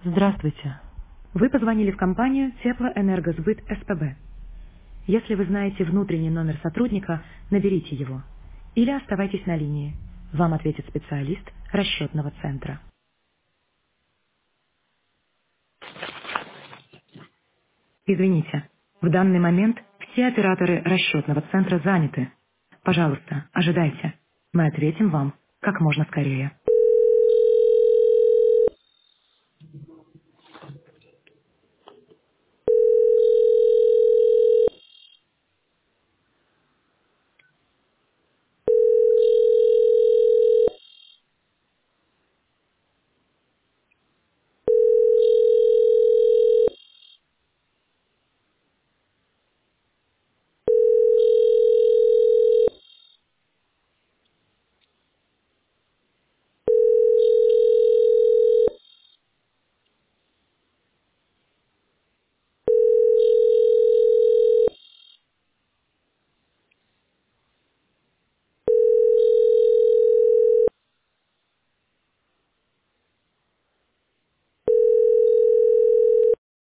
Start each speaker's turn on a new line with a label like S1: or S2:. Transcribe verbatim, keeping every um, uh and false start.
S1: Здравствуйте. Вы позвонили в компанию Теплоэнергосбыт СПБ. Если вы знаете внутренний номер сотрудника, наберите его. Или оставайтесь на линии. Вам ответит специалист расчетного центра. Извините, в данный момент все операторы расчетного центра заняты. Пожалуйста, ожидайте. Мы ответим вам как можно скорее.